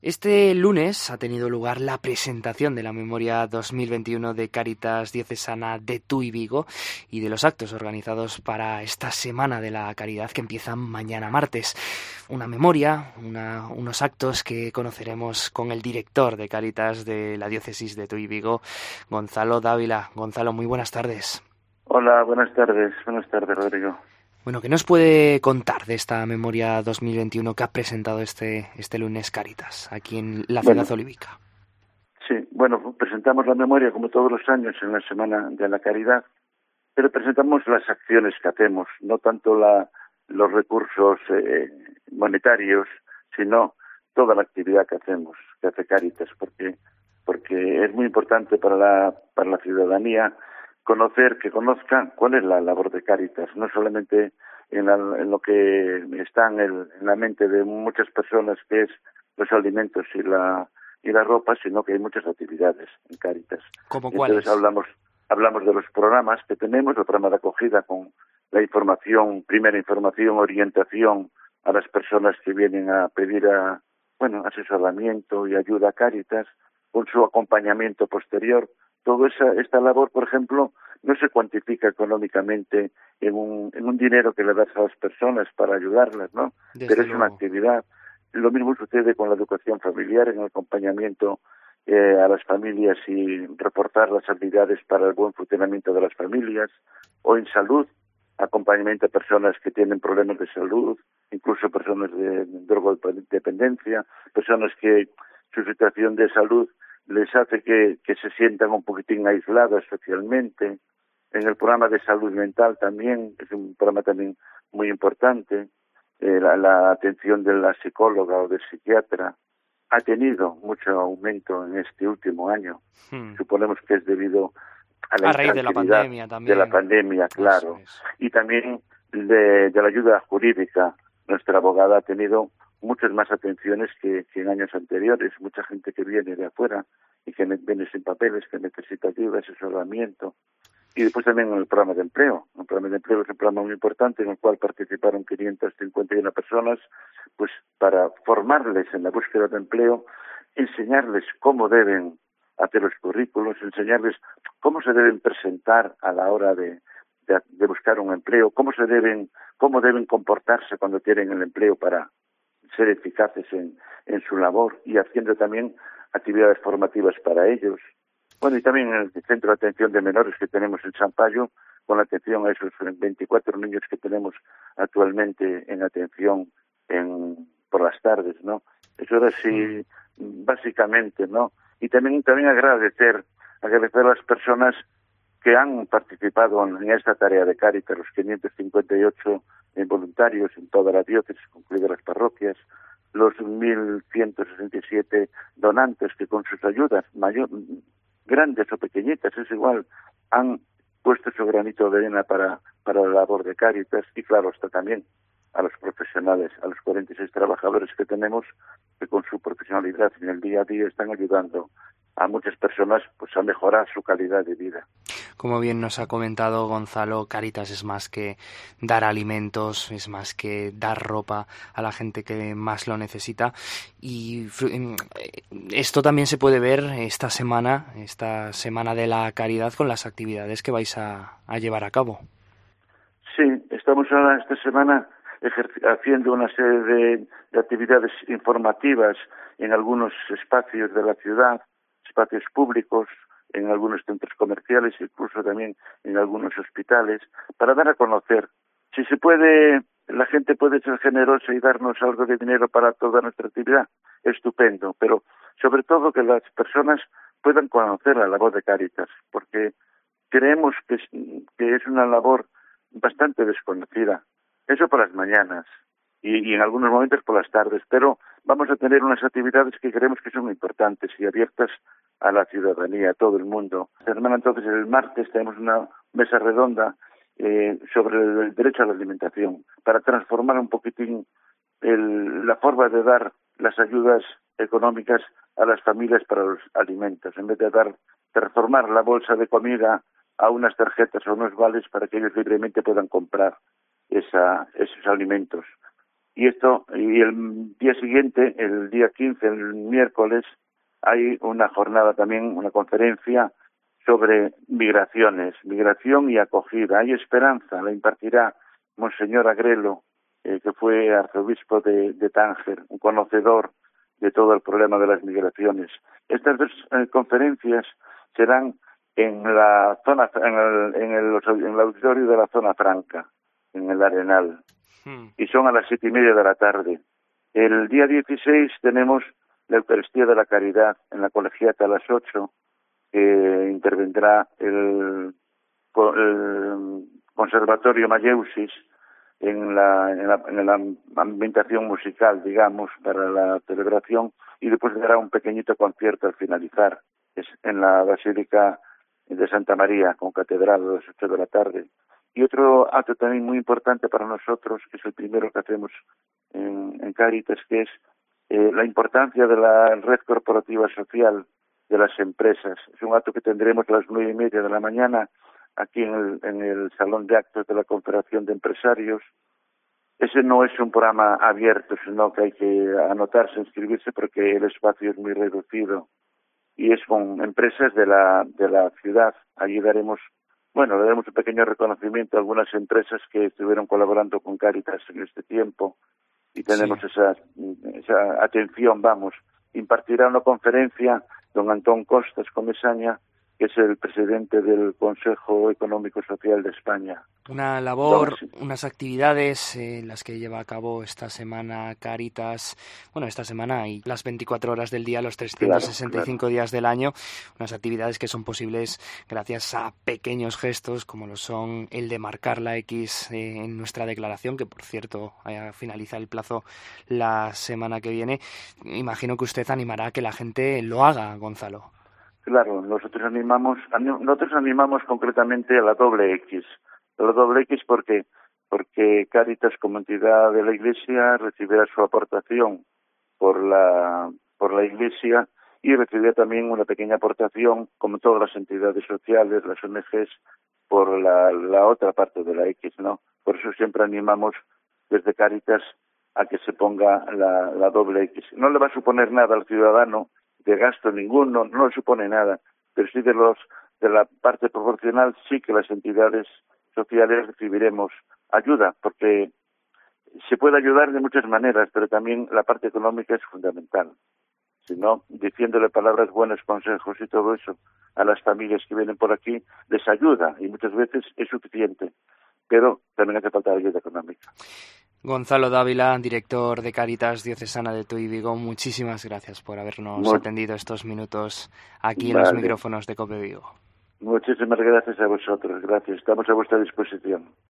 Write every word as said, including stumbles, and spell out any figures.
Este lunes ha tenido lugar la presentación de la Memoria dos mil veintiuno de Cáritas Diocesana de Tuy Vigo y de los actos organizados para esta Semana de la Caridad que empieza mañana martes. Una memoria, una, unos actos que conoceremos con el director de Cáritas de la Diócesis de Tuy Vigo, Gonzalo Dávila. Gonzalo, muy buenas tardes. Hola, buenas tardes. Buenas tardes, Rodrigo. Bueno, ¿qué nos puede contar de esta Memoria dos mil veintiuno que ha presentado este, este lunes Cáritas aquí en la ciudad Bueno, olivica? sí, bueno, presentamos la memoria como todos los años en la Semana de la Caridad, pero presentamos las acciones que hacemos, no tanto la, los recursos eh, monetarios, sino toda la actividad que hacemos, que hace Cáritas, porque porque es muy importante para la para la ciudadanía conocer, que conozca cuál es la labor de Cáritas, no solamente en, la, en lo que está en, el, en la mente de muchas personas, que es los alimentos y la y la ropa, sino que hay muchas actividades en Cáritas. ¿Cómo Y entonces cuáles? hablamos hablamos de los programas que tenemos, el programa de acogida con la información, primera información, orientación a las personas que vienen a pedir a, bueno, asesoramiento y ayuda a Cáritas, con su acompañamiento posterior. Toda esa, esta labor, por ejemplo, no se cuantifica económicamente en un, en un dinero que le das a las personas para ayudarlas, ¿no? Desde Pero es una luego. actividad. Lo mismo sucede con la educación familiar, en el acompañamiento eh, a las familias y reportar las habilidades para el buen funcionamiento de las familias, o en salud, acompañamiento a personas que tienen problemas de salud, incluso personas de drogodependencia, personas que su situación de salud les hace que, que se sientan un poquitín aisladas socialmente. En el programa de salud mental también, es un programa también muy importante, eh, la, la atención de la psicóloga o del psiquiatra ha tenido mucho aumento en este último año. Hmm. Suponemos que es debido a la A raíz de la intranquilidad pandemia de la también. pandemia, Eso claro, es. y también de, de la ayuda jurídica. Nuestra abogada ha tenido muchas más atenciones que, que en años anteriores. Mucha gente que viene de afuera y que viene sin papeles, que necesita ayuda, asesoramiento. Y después también en el programa de empleo. El programa de empleo es un programa muy importante en el cual participaron quinientas cincuenta y una personas, pues para formarles en la búsqueda de empleo, enseñarles cómo deben hacer los currículos, enseñarles cómo se deben presentar a la hora de, de, de buscar un empleo, cómo se deben, cómo deben comportarse cuando tienen el empleo para ser eficaces en, en su labor, y haciendo también actividades formativas para ellos. Bueno, y también en el centro de atención de menores que tenemos en San Payo, con la atención a esos veinticuatro niños que tenemos actualmente en atención en, por las tardes, ¿no? Eso era Hmm. así, básicamente, ¿no? Y también, también agradecer, agradecer a las personas que han participado en esta tarea de Cáritas, los quinientos cincuenta y ocho voluntarios en toda la diócesis, incluidas las parroquias, los mil ciento sesenta y siete donantes que con sus ayudas, mayor, grandes o pequeñitas, es igual, han puesto su granito de arena para, para la labor de Cáritas, y claro, hasta también a los profesionales, a los cuarenta y seis trabajadores que tenemos, que con su profesionalidad en el día a día están ayudando a muchas personas pues a mejorar su calidad de vida. Como bien nos ha comentado Gonzalo, Cáritas es más que dar alimentos, es más que dar ropa a la gente que más lo necesita. Y esto también se puede ver esta semana, esta semana de la caridad, con las actividades que vais a, a llevar a cabo. Sí, estamos ahora esta semana haciendo una serie de, de actividades informativas en algunos espacios de la ciudad, espacios públicos, en algunos centros comerciales, incluso también en algunos hospitales, para dar a conocer. Si se puede, la gente puede ser generosa y darnos algo de dinero para toda nuestra actividad, estupendo, pero sobre todo que las personas puedan conocer la labor de Cáritas, porque creemos que es, que es una labor bastante desconocida. Eso por las mañanas y, y en algunos momentos por las tardes, pero vamos a tener unas actividades que creemos que son importantes y abiertas a la ciudadanía, a todo el mundo. Hermana, entonces el martes tenemos una mesa redonda eh, sobre el derecho a la alimentación, para transformar un poquitín el, la forma de dar las ayudas económicas a las familias para los alimentos, en vez de dar, transformar la bolsa de comida a unas tarjetas o unos vales para que ellos libremente puedan comprar esa, esos alimentos. Y esto, y el día siguiente, el día quince, el miércoles, hay una jornada también, una conferencia sobre migraciones, migración y acogida. Hay esperanza, la impartirá Monseñor Agrelo, eh, que fue arzobispo de, de Tánger, un conocedor de todo el problema de las migraciones. Estas dos eh, conferencias serán en la zona, en el, en, el, en el auditorio de la Zona Franca, en el Arenal, hmm. y son a las siete y media de la tarde. El día dieciséis tenemos la Eucaristía de la Caridad en la Colegiata a las ocho, que intervendrá el, el Conservatorio Mayeusis en la, en la, en la ambientación musical, digamos, para la celebración, y después dará un pequeñito concierto al finalizar, es en la Basílica de Santa María, con catedral a las ocho de la tarde. Y otro acto también muy importante para nosotros, que es el primero que hacemos en, en Cáritas, que es eh, la importancia de la red corporativa social de las empresas. Es un acto que tendremos a las nueve y media de la mañana aquí en el, en el Salón de Actos de la Confederación de Empresarios. Ese no es un programa abierto, sino que hay que anotarse, inscribirse, porque el espacio es muy reducido. Y es con empresas de la de la ciudad. Allí daremos, bueno, le daremos un pequeño reconocimiento a algunas empresas que estuvieron colaborando con Cáritas en este tiempo, y tenemos sí. esa, esa atención, vamos. Impartirá una conferencia don Antón Costas Comesaña, que es el presidente del Consejo Económico Social de España. Una labor, Entonces, unas actividades en eh, las que lleva a cabo esta semana Cáritas, bueno, esta semana y las veinticuatro horas del día, los trescientos sesenta y cinco claro, claro. días del año, unas actividades que son posibles gracias a pequeños gestos como lo son el de marcar la X eh, en nuestra declaración, que por cierto eh, finaliza el plazo la semana que viene. Imagino que usted animará a que la gente lo haga, Gonzalo. Claro, nosotros animamos, nosotros animamos concretamente a la doble X. A la doble X porque porque Cáritas como entidad de la Iglesia recibirá su aportación por la por la Iglesia y recibirá también una pequeña aportación, como todas las entidades sociales, las O N Ges, por la, la otra parte de la X, ¿no? Por eso siempre animamos desde Cáritas a que se ponga la, la doble X. No le va a suponer nada al ciudadano de gasto ninguno, no le supone nada, pero sí de los de la parte proporcional sí que las entidades sociales recibiremos ayuda, porque se puede ayudar de muchas maneras, pero también la parte económica es fundamental. Si no, diciéndole palabras, buenos consejos y todo eso a las familias que vienen por aquí, les ayuda y muchas veces es suficiente, pero también hace falta ayuda económica. Gonzalo Dávila, director de Cáritas Diocesana de Tui Vigo, muchísimas gracias por habernos Muy... atendido estos minutos aquí vale. en los micrófonos de COPE Vigo. Muchísimas gracias a vosotros, gracias. Estamos a vuestra disposición.